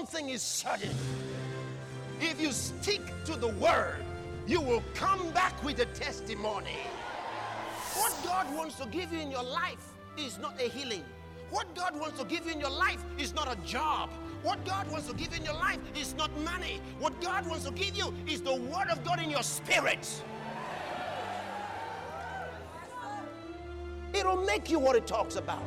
one thing is certain. If you stick to the word, you will come back with a testimony. What God wants to give you in your life is not a healing. What God wants to give you in your life is not a job. What God wants to give you in your life is not money. What God wants to give you is the word of God in your spirit. It'll make you what it talks about.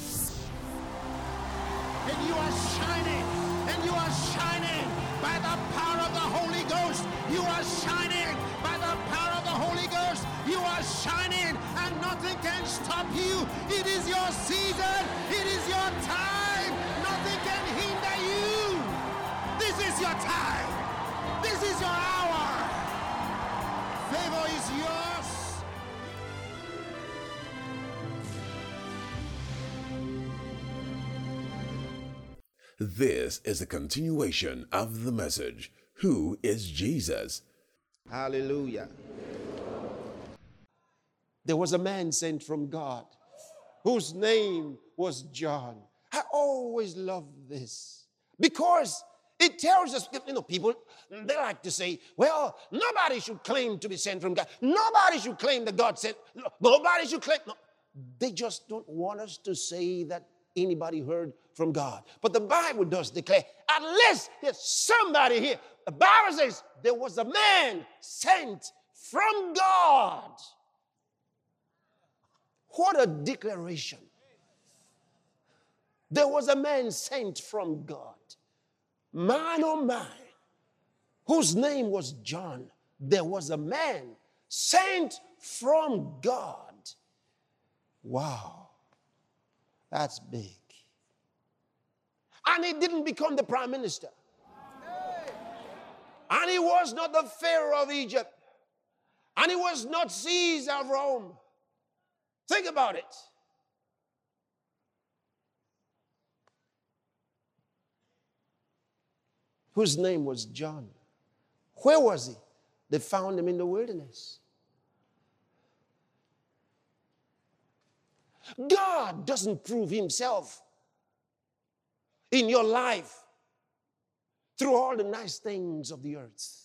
And you are shining. And you are shining by the power of the Holy Ghost. You are shining by the power of the Holy Ghost. You are shining and nothing can stop you. It is your season. It is your time. Nothing can hinder you. This is your time. This is your hour. Favor is yours. This is a continuation of the message, Who is Jesus? Hallelujah. There was a man sent from God whose name was John. I always love this because it tells us, people, they like to say, well, nobody should claim to be sent from God. Nobody should claim that God sent. Nobody should claim. No. They just don't want us to say that anybody heard from God. But the Bible does declare, at least there's somebody here. The Bible says there was a man sent from God. What a declaration. There was a man sent from God. Man, oh man, whose name was John. There was a man sent from God. Wow, that's big. And he didn't become the prime minister. And he was not the Pharaoh of Egypt. And he was not Caesar of Rome. Think about it. Whose name was John. Where was he? They found him in the wilderness. God doesn't prove himself in your life through all the nice things of the earth.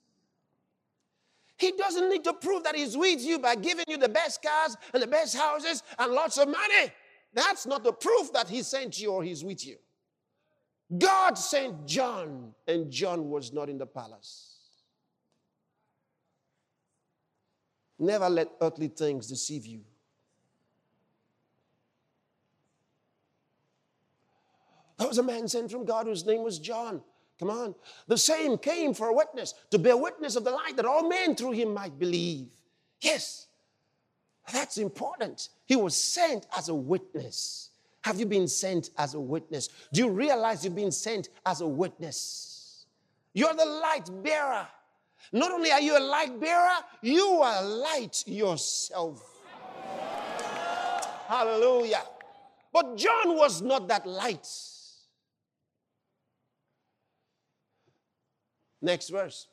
He doesn't need to prove that he's with you by giving you the best cars and the best houses and lots of money. That's not the proof that he sent you or he's with you. God sent John, and John was not in the palace. Never let earthly things deceive you. There was a man sent from God whose name was John. Come on. The same came for a witness, to bear witness of the light, that all men through him might believe. Yes, that's important. He was sent as a witness. Have you been sent as a witness? Do you realize you've been sent as a witness? You're the light bearer. Not only are you a light bearer, you are light yourself. Hallelujah. But John was not that light. Next verse.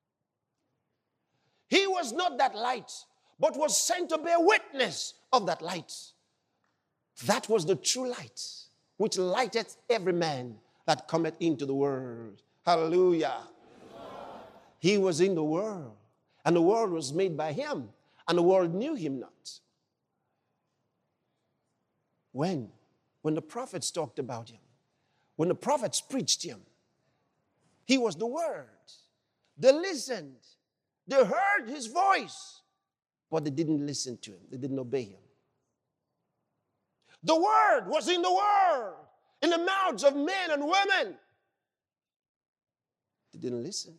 He was not that light, but was sent to bear witness of that light. That was the true light, which lighteth every man that cometh into the world. Hallelujah. He was in the world, and the world was made by him, and the world knew him not. When the prophets talked about him, when the prophets preached him, he was the word. They listened. They heard his voice, but they didn't listen to him. They didn't obey him. The word was in the world, in the mouths of men and women. They didn't listen.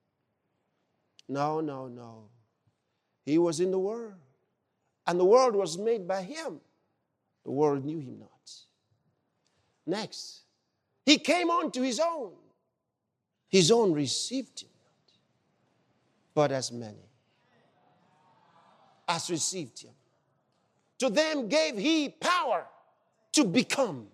No. He was in the world, and the world was made by him. The world knew him not. Next, he came unto his own. His own received him not. But as many as received him, to them gave he power to become.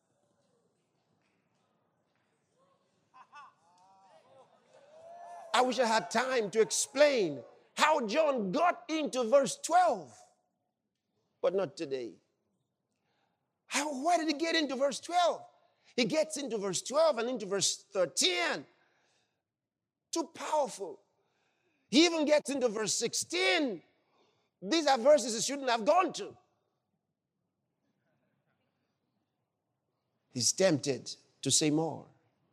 I wish I had time to explain how John got into verse 12, but not today. Why did he get into verse 12? He gets into verse 12 and into verse 13. Too powerful. He even gets into verse 16. These are verses he shouldn't have gone to. He's tempted to say more.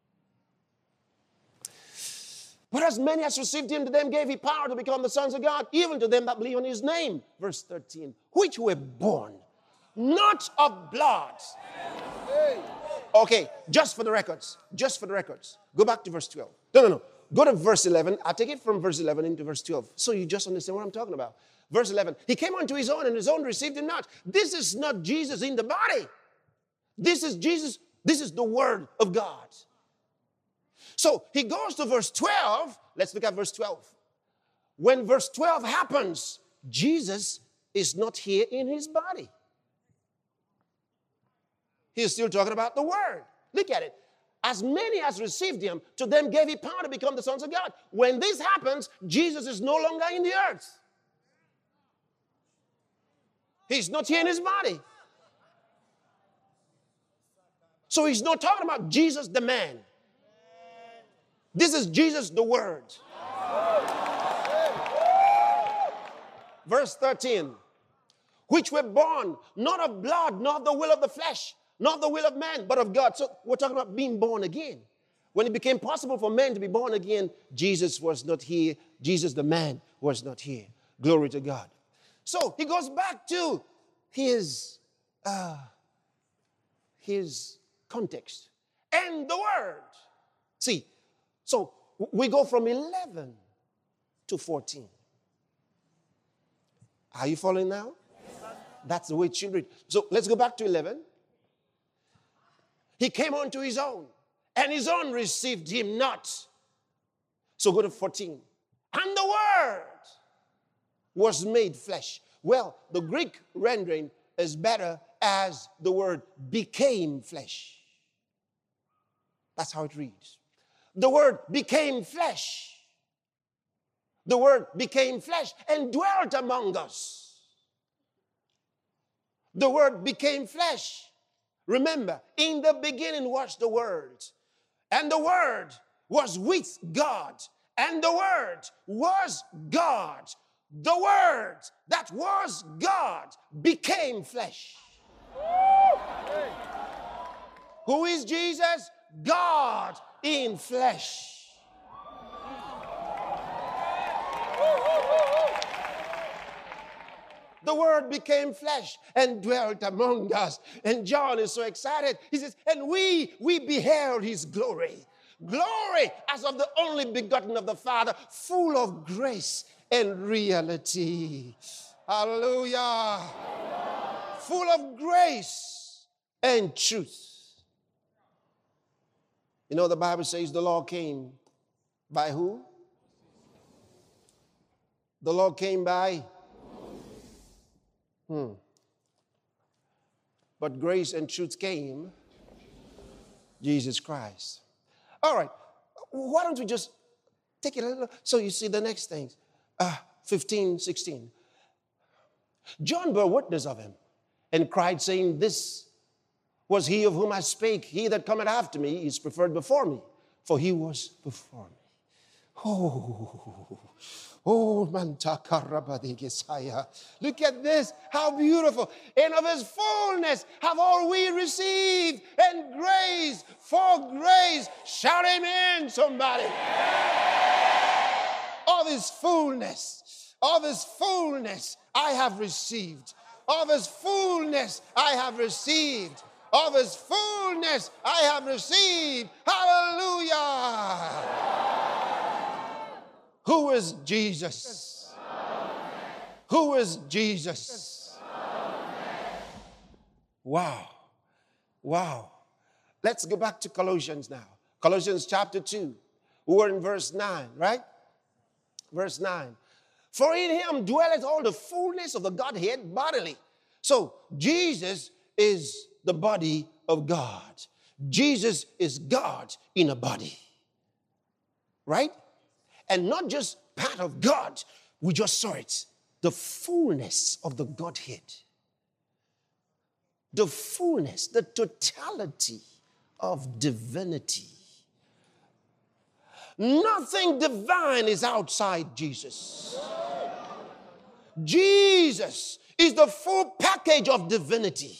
But as many as received him, to them gave he power to become the sons of God, even to them that believe on his name. Verse 13. Which were born not of blood. Okay, just for the records. Just for the records. Go back to verse 12. No. Go to verse 11. I'll take it from verse 11 into verse 12. So you just understand what I'm talking about. Verse 11. He came unto his own, and his own received him not. This is not Jesus in the body. This is Jesus. This is the word of God. So he goes to verse 12. Let's look at verse 12. When verse 12 happens, Jesus is not here in his body. He's still talking about the word. Look at it. As many as received him, to them gave he power to become the sons of God. When this happens, Jesus is no longer in the earth. He's not here in his body. So he's not talking about Jesus the man. This is Jesus the word. Verse 13. Which were born not of blood, nor of the will of the flesh, not the will of man, but of God. So we're talking about being born again. When it became possible for man to be born again, Jesus was not here. Jesus the man was not here. Glory to God. So he goes back to his context. And the word. See, so we go from 11 to 14. Are you following now? That's the way it should read. So let's go back to 11. He came unto his own, and his own received him not. So go to 14. And the word was made flesh. Well, the Greek rendering is better as the word became flesh. That's how it reads. The word became flesh. The word became flesh and dwelt among us. The word became flesh. Remember, in the beginning was the Word, and the Word was with God, and the Word was God. The Word that was God became flesh. Who is Jesus? God in flesh. The word became flesh and dwelt among us. And John is so excited. He says, and we beheld his glory. Glory as of the only begotten of the Father, full of grace and reality. Hallelujah. Full of grace and truth. You know, the Bible says the law came by who? The law came by But grace and truth came, Jesus Christ. All right, why don't we just take it a little, so you see the next things. 15, 16. John bore witness of him and cried, saying, this was he of whom I spake. He that cometh after me is preferred before me, for he was before me. Oh, Mantakarabadigesaya. Look at this. How beautiful. And of his fullness have all we received, and grace for grace. Shout amen, somebody. Of his fullness I have received. Of his fullness I have received. Of his fullness I have received. Hallelujah. Who is Jesus? Who is Jesus? Wow. Let's go back to Colossians now. Colossians chapter 2. We're in verse 9, right? Verse 9. For in him dwelleth all the fullness of the Godhead bodily. So Jesus is the body of God. Jesus is God in a body. Right? And not just part of God. We just saw it. The fullness of the Godhead. The fullness, the totality of divinity. Nothing divine is outside Jesus. Jesus is the full package of divinity.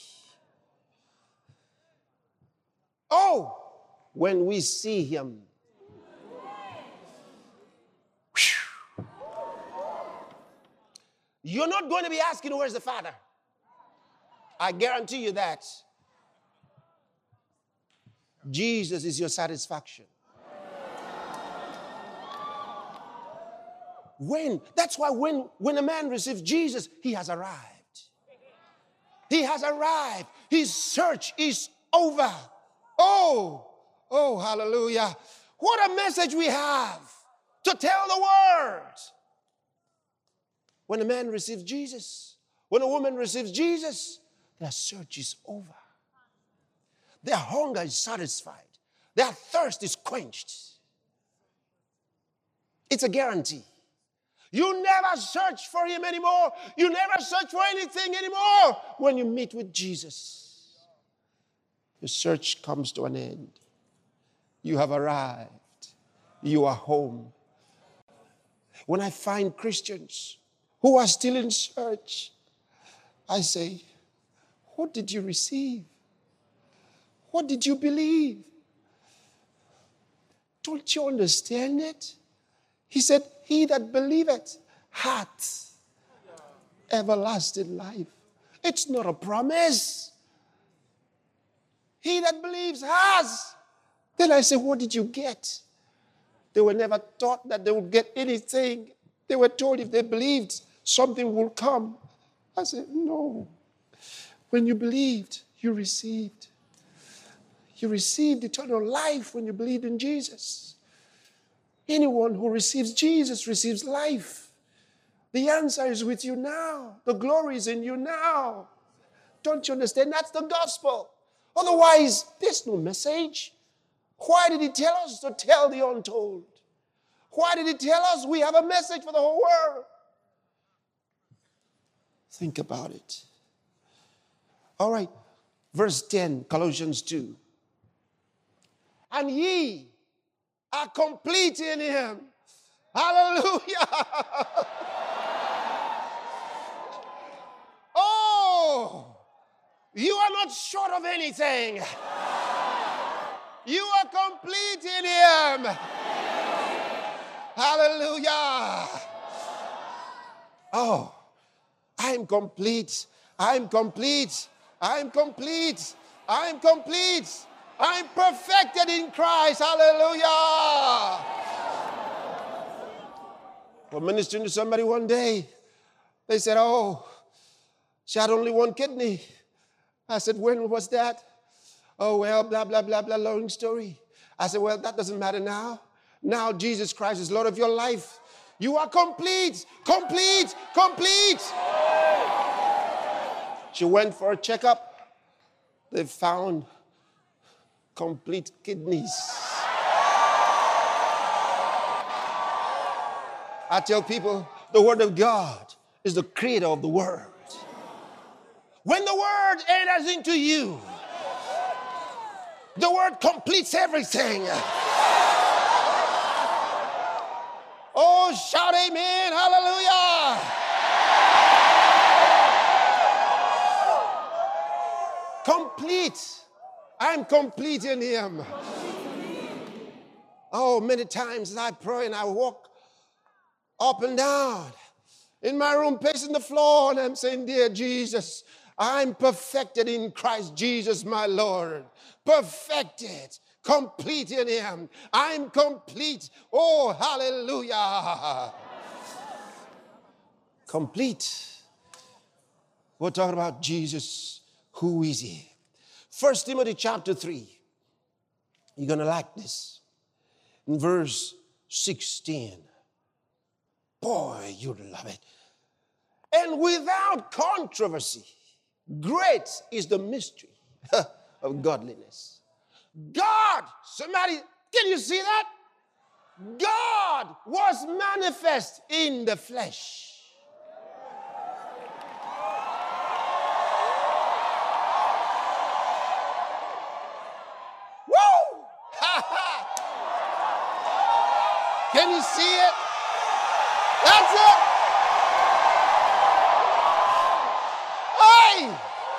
Oh, when we see him, you're not going to be asking, where's the Father? I guarantee you that. Jesus is your satisfaction. That's why when a man receives Jesus, he has arrived. He has arrived. His search is over. Oh, hallelujah. What a message we have to tell the world. When a man receives Jesus, when a woman receives Jesus, their search is over. Their hunger is satisfied. Their thirst is quenched. It's a guarantee. You never search for him anymore. You never search for anything anymore when you meet with Jesus. Your search comes to an end. You have arrived. You are home. When I find Christians who are still in search, I say, what did you receive? What did you believe? Don't you understand it? He said, he that believeth hath everlasting life. It's not a promise. He that believes has. Then I say, what did you get? They were never taught that they would get anything. They were told if they believed, something will come. I said, no. When you believed, you received. You received eternal life when you believed in Jesus. Anyone who receives Jesus receives life. The answer is with you now. The glory is in you now. Don't you understand? That's the gospel. Otherwise, there's no message. Why did he tell us to tell the untold? Why did he tell us we have a message for the whole world? Think about it. All right. Verse 10, Colossians 2. And ye are complete in him. Hallelujah. Oh, you are not short of anything. You are complete in him. Hallelujah. Oh, I'm complete. I'm complete. I'm complete. I'm complete. I'm perfected in Christ. Hallelujah. We're ministering to somebody one day. They said, oh, she had only one kidney. I said, when was that? Oh, well, blah, blah, blah, blah, long story. I said, well, that doesn't matter now. Now Jesus Christ is Lord of your life. You are complete, complete, complete. She went for a checkup. They found complete kidneys. I tell people, the Word of God is the creator of the Word. When the Word enters into you, the Word completes everything. Oh, shout amen, hallelujah. Complete. I'm complete in him. Oh, many times as I pray and I walk up and down in my room, pacing the floor, and I'm saying, dear Jesus, I'm perfected in Christ Jesus, my Lord. Perfected, complete in him. I'm complete. Oh, hallelujah. Complete. We're talking about Jesus. Who is he? 1 Timothy chapter 3. You're going to like this. In verse 16. Boy, you'd love it. And without controversy, great is the mystery of godliness. God, somebody, can you see that? God was manifest in the flesh. Woo! Can you see it? That's it. Hey!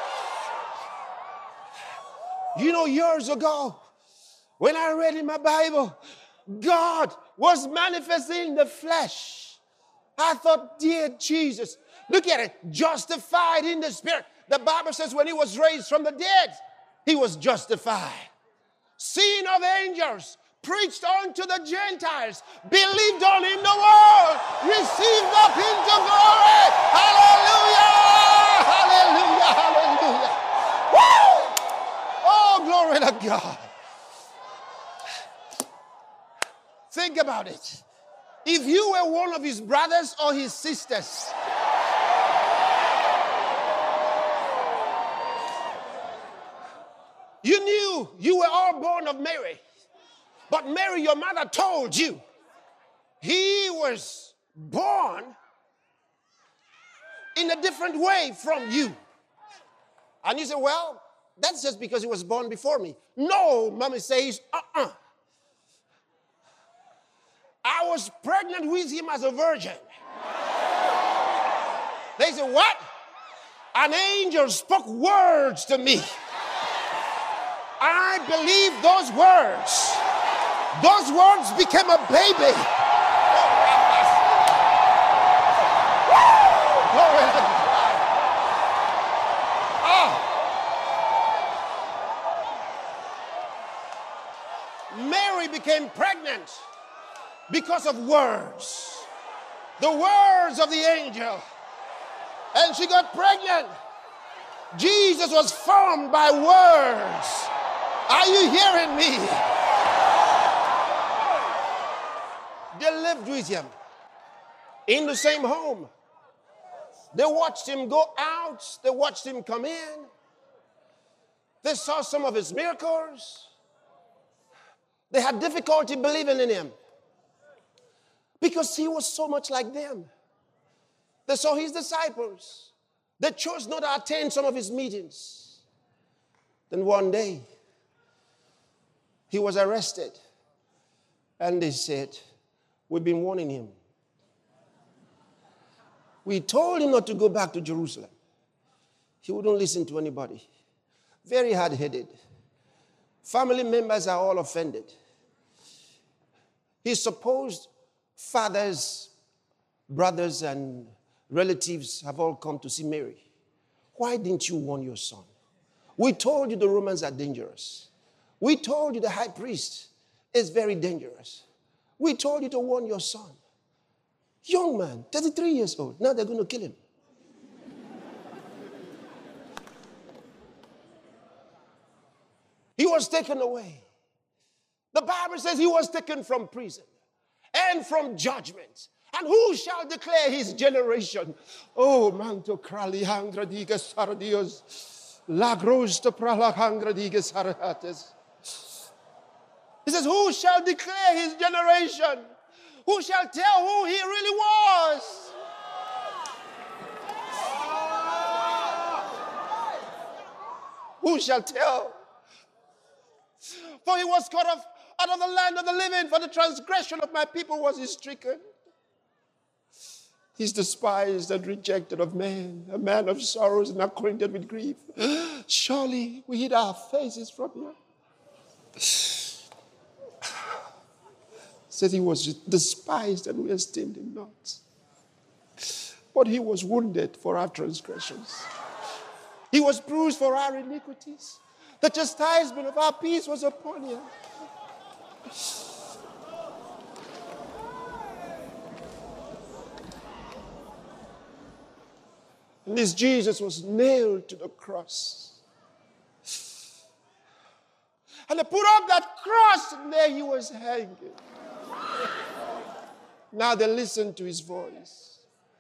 You know, years ago, when I read in my Bible, God was manifesting in the flesh. I thought, dear Jesus, look at it, justified in the spirit. The Bible says when he was raised from the dead, he was justified. Seen of angels, preached unto the Gentiles, believed on in the world, received up into glory. Hallelujah! Hallelujah! Hallelujah! Woo! Oh, glory to God. Think about it. If you were one of his brothers or his sisters, you knew you were all born of Mary. But Mary, your mother, told you he was born in a different way from you. And you say, well, that's just because he was born before me. No, mommy says, I was pregnant with him as a virgin. They say, what? An angel spoke words to me. I believe those words. Those words became a baby. Glory to God. Mary became pregnant because of words. The words of the angel. And she got pregnant. Jesus was formed by words. Are you hearing me? They lived with him in the same home. They watched him go out. They watched him come in. They saw some of his miracles. They had difficulty believing in him because he was so much like them. They saw his disciples. They chose not to attend some of his meetings. Then one day, he was arrested. And they said, we've been warning him. We told him not to go back to Jerusalem. He wouldn't listen to anybody. Very hard-headed. Family members are all offended. His supposed fathers, brothers, and relatives have all come to see Mary. Why didn't you warn your son? We told you the Romans are dangerous. We told you the high priest is very dangerous. We told you to warn your son. Young man, 33 years old. Now they're going to kill him. He was taken away. The Bible says he was taken from prison and from judgment. And who shall declare his generation? Oh, manto krali hangradigas sardios, lagros to pralahangradigas sarates. He says, who shall declare his generation? Who shall tell who he really was? Who shall tell? For he was cut off out of the land of the living, for the transgression of my people was he stricken. He's despised and rejected of men, a man of sorrows and acquainted with grief. Surely we hid our faces from him. Said he was despised and we esteemed him not. But he was wounded for our transgressions. He was bruised for our iniquities. The chastisement of our peace was upon him. And this Jesus was nailed to the cross. And they put up that cross and there he was hanging. Now they listen to his voice.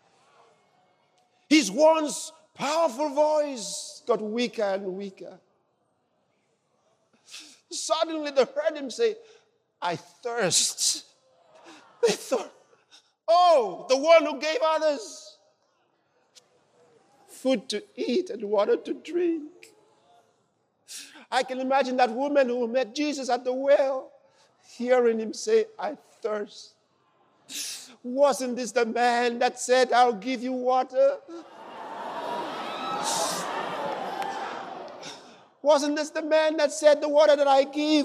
His once powerful voice got weaker and weaker. Suddenly they heard him say, I thirst. They thought, oh, the one who gave others food to eat and water to drink. I can imagine that woman who met Jesus at the well, hearing him say, I thirst. Wasn't this the man that said, I'll give you water? Wasn't this the man that said, the water that I give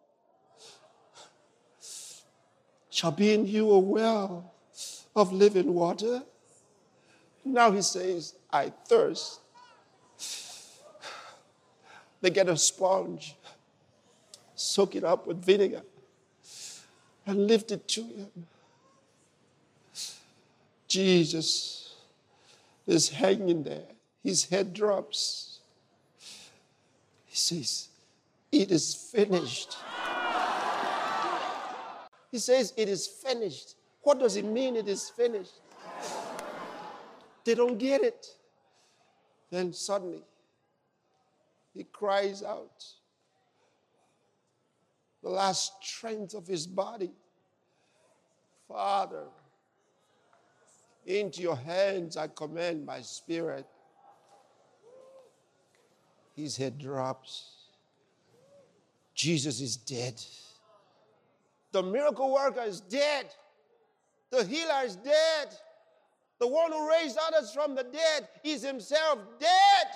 shall be in you a well of living water? Now he says, I thirst. They get a sponge, soak it up with vinegar, and lift it to him. Jesus is hanging there. His head drops. He says, it is finished. He says, it is finished. What does it mean, it is finished? They don't get it. Then suddenly, he cries out. The last strength of his body. Father, into your hands I commend my spirit. His head drops. Jesus is dead. The miracle worker is dead. The healer is dead. The one who raised others from the dead is himself dead.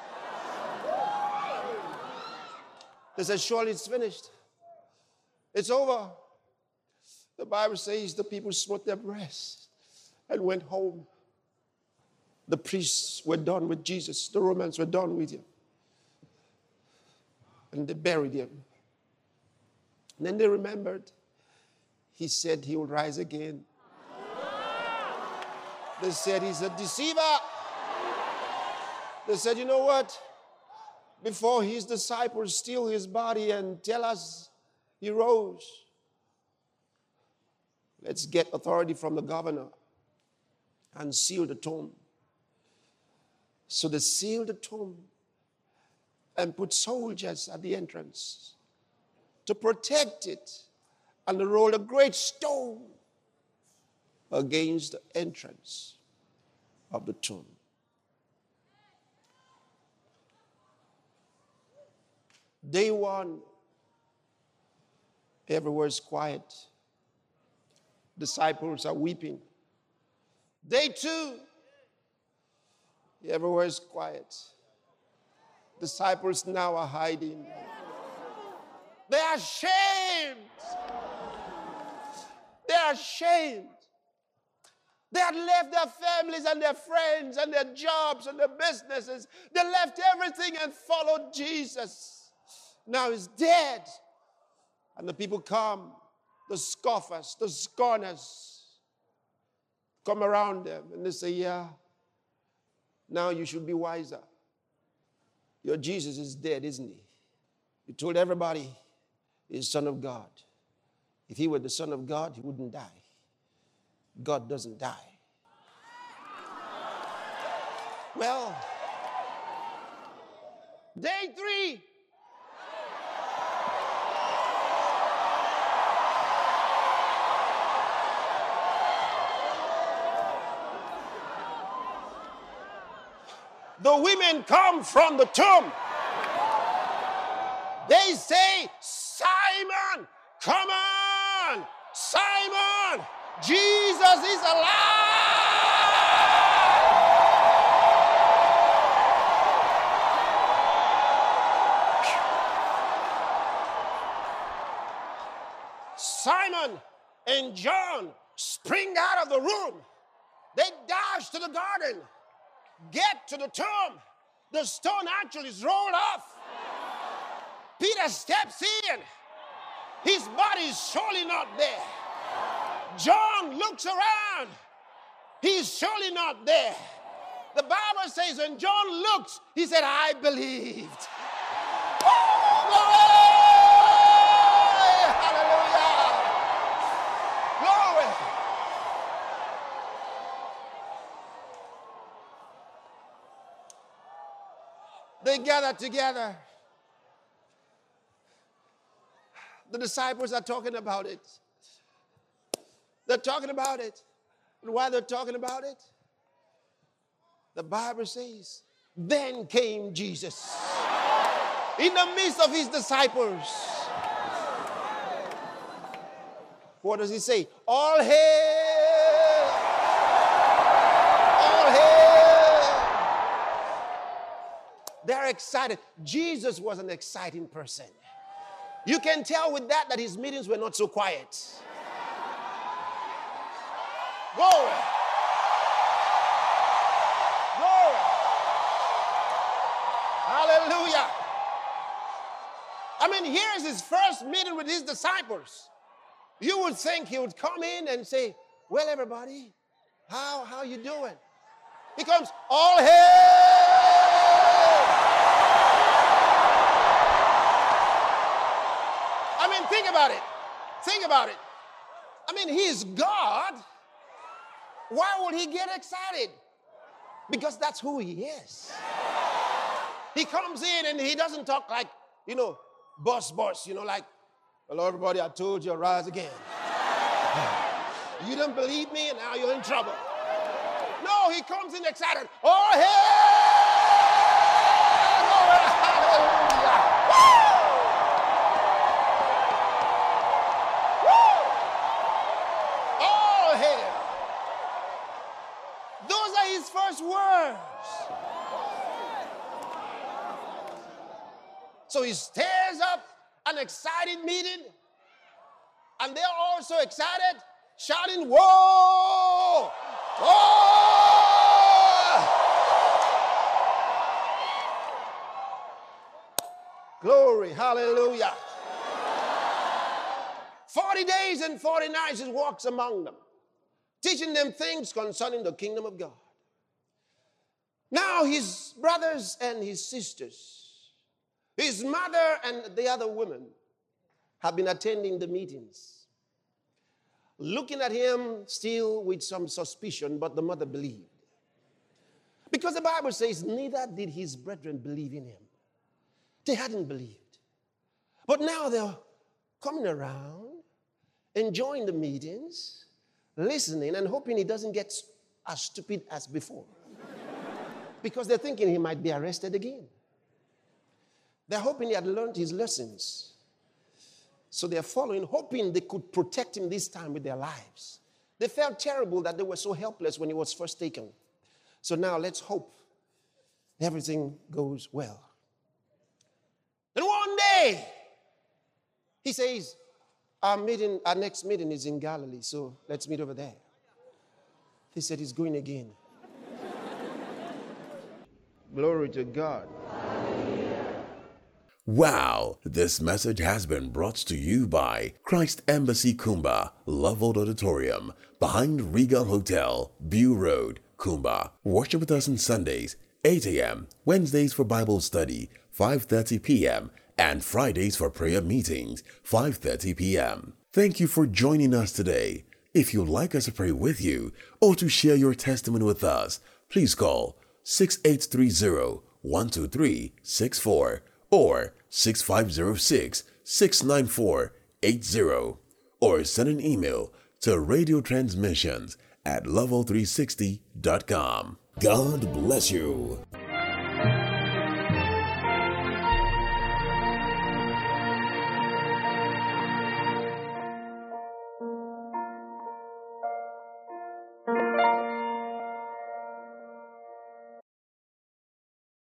They said, surely it's finished. It's over. The Bible says the people smote their breasts and went home. The priests were done with Jesus. The Romans were done with him. And they buried him. And then they remembered. He said he will rise again. They said he's a deceiver. They said, you know what? Before his disciples steal his body and tell us he rose, let's get authority from the governor and seal the tomb. So they sealed the tomb and put soldiers at the entrance to protect it, and they rolled a great stone against the entrance of the tomb. Day one, everywhere is quiet. Disciples are weeping. Day two, everywhere is quiet. Disciples now are hiding. They are ashamed. They are ashamed. They had left their families and their friends and their jobs and their businesses. They left everything and followed Jesus. Now he's dead. And the people come, the scoffers, the scorners, come around them and they say, yeah, now you should be wiser. Your Jesus is dead, isn't he? You told everybody he's Son of God. If he were the Son of God, he wouldn't die. God doesn't die. Well, day three. The women come from the tomb. They say, Simon, come on, Simon, Jesus is alive. Simon and John spring out of the room. They dash to the garden, get to the tomb. The stone actually is rolled off. Peter steps in. His body is surely not there. John looks around. He's surely not there. The Bible says when John looked, he said, I believed. Oh, glory! Hallelujah! Glory! They gathered together. The disciples are talking about it. They're talking about it. And while they're talking about it, the Bible says, then came Jesus in the midst of his disciples. What does he say? All hail excited. Jesus was an exciting person. You can tell with that his meetings were not so quiet. Glory. Glory. Hallelujah. I mean, here's his first meeting with his disciples. You would think he would come in and say, well, everybody, how you doing? He comes, all hail! I mean, think about it. Think about it. I mean, he's God. Why would he get excited? Because that's who he is. He comes in and he doesn't talk like, boss, like, hello, everybody, I told you, rise again. You didn't believe me, and now you're in trouble. No, he comes in excited. Oh, hey! Hallelujah! Woo! Oh, hey! Those are his first words. So he stirs up an exciting meeting, and they're also excited, shouting, whoa! Whoa! Glory, hallelujah. 40 days and 40 nights he walks among them, teaching them things concerning the kingdom of God. Now his brothers and his sisters, his mother and the other women have been attending the meetings, looking at him still with some suspicion, but the mother believed. Because the Bible says, neither did his brethren believe in him. They hadn't believed. But now they're coming around, enjoying the meetings, listening, and hoping he doesn't get as stupid as before. Because they're thinking he might be arrested again. They're hoping he had learned his lessons. So they're following, hoping they could protect him this time with their lives. They felt terrible that they were so helpless when he was first taken. So now let's hope everything goes well. Then one day, he says, our next meeting is in Galilee, so let's meet over there. He said he's going again. Glory to God. Wow, this message has been brought to you by Christ Embassy Kumba, Lovewood Auditorium, behind Regal Hotel, View Road, Kumba. Worship with us on Sundays, 8 a.m., Wednesdays for Bible study, 5:30 p.m., and Fridays for prayer meetings, 5:30 p.m. Thank you for joining us today. If you'd like us to pray with you or to share your testimony with us, please call 6830-12364 or 6506-694-80, or send an email to radiotransmissions@level360.com. God bless you.